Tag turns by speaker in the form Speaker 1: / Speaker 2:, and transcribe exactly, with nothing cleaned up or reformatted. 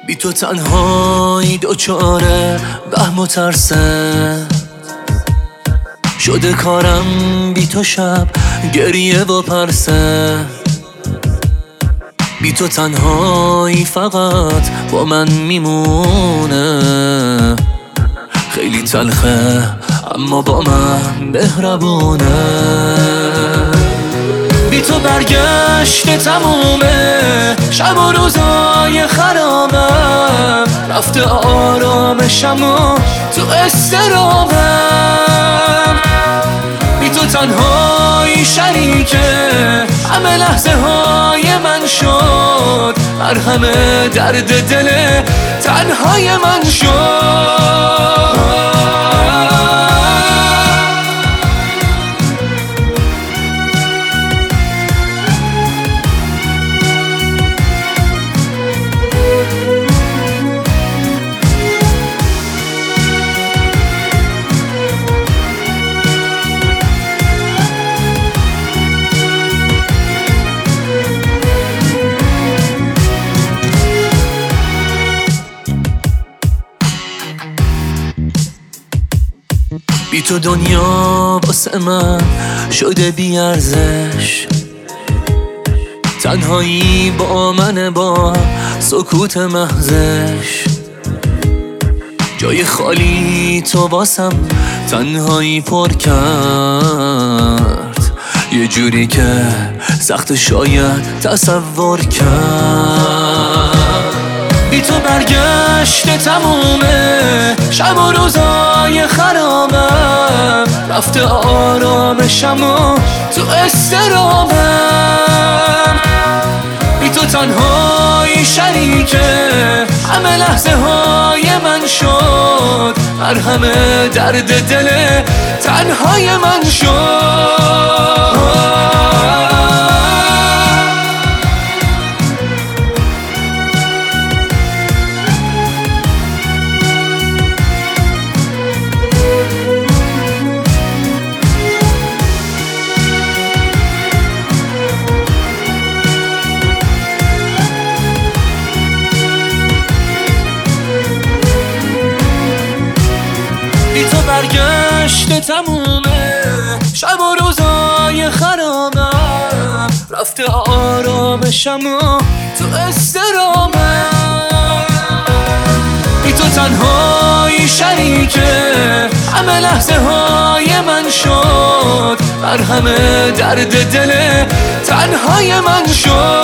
Speaker 1: بی تو تنهایی دوچاره بهم و ترسه شده کارم، بی تو شب گریه و پرسه. بی تو تنهایی فقط با من میمونه، خیلی تلخه اما با من مهربونه. بی تو برگشته تمومه شب و روزای خرابم، رفته آرامشم و تو استرابم. بی تو تنهایی شریکه همه لحظه های من شد، مرهم درد دل تنهای من شد. بی تو دنیا واسه من شده بی ارزش، تنهایی با من با سکوت محضش. جای خالی تو واسم تنهایی پر کرد، یه جوری که سخت شاید تصور کرد. بی تو برگشته تمومه شب و روزای خرابم، رفته آرامشم و تو استرابم. بی تو تنهایی شریکه همه لحظه های من شد، مرهم درد دل تنهای من شد. بی تو برگشته تمومه شب و روزای خرابم، رفته آرامشم و تو استرابم. بی تو تنهایی شریکه همه لحظه های من شد، مرهم درد دل تنهای من شد.